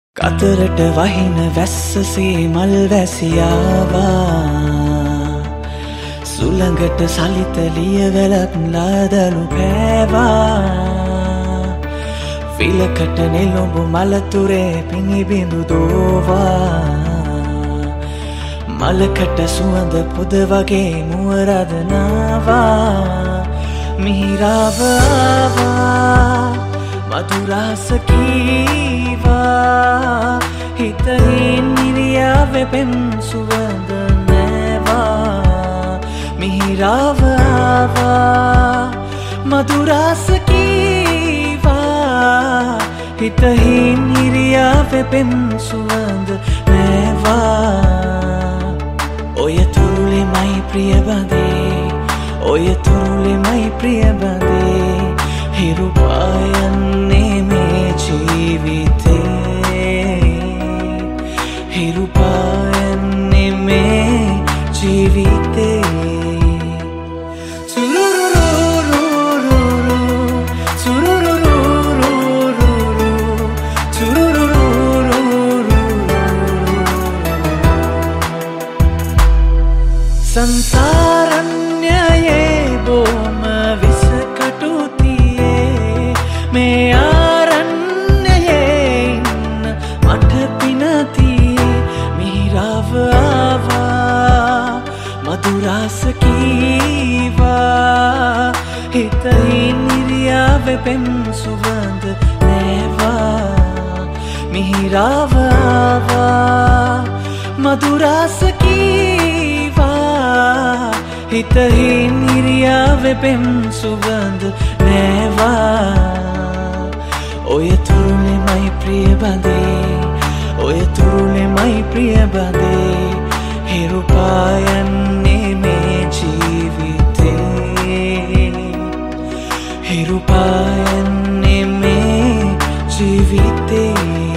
කතරට වහින වැස්සසේ මල් වැසියාවා සුළඟට සලිත ලියවැලක් ලාදලු පෑවා විලකට නෙළුඹු මලතුරේ පිණිබිඳු දෝවා මලකට සුවඳ පුද වගේ මුවරදනාවා මිහිරාව ආවා මధుරාස කීවා හිතෙන් නිරියාවේ පෙම් සුවඳ නෑවා මිහිරාව ආවා මధుරාස කීවා හිතෙන් නිරියාවේ පෙම් සුවඳ නෑවා ඔය තුරුලේ මයි ප්‍රිය බඳේ ඔය තුරුලේ මයි ප්‍රිය බඳේ හිරු පායන්නේ මේ ජීවිතේ හිරු පායන්නේ මේ ජීවිතේ සංසාරණ්‍යයේ බොම විසකටුතියේ මේ ආරණ්‍යයේ ඉන්න මට පිනතියේ මිහිරාව ආවා මధుරාස කීවා හිතෙන් නිරියාවේ පෙම් සුවඳ නෑවා මිහිරාව ආවා මధుරාස හිතෙන් නිරියාවේ පෙම් සුවඳ නෑවා ඔය තුරුලේ මයි ප්‍රිය බඳේ ඔය තුරුලේ මයි ප්‍රිය බඳේ හිරු පායන්නේ මේ ජීවිතේ හිරු පායන්නේ මේ ජීවිතේ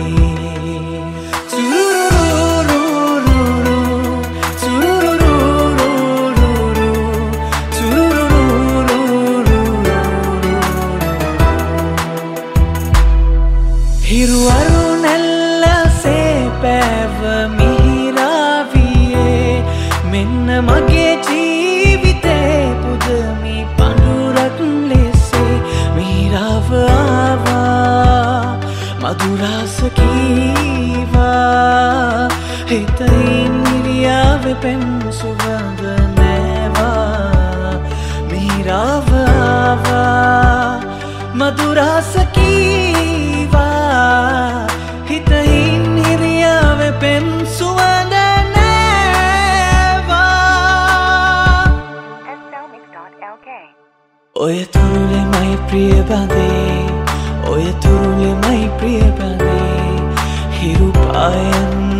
හිරු අරුණැල්ලසේ පැව මිහිරාවියේ මෙන්න මගේ ජීවිතේ පුදමි පඳුරක් ලෙසේ මිහිරාව ආවා මధుරාස කීවා හිතෙන් නිරියාවේ පෙම් සුවඳ නෑවා මිහිරාව ආවා මధుරාස හිතෙන් නිරියාවේ පෙම් සුවඳ නෑවා ඔය තුරුලේ මයි ප්‍රිය බඳේ ඔය තුරුලේ මයි ප්‍රිය බඳේ හිරු පායන්නේ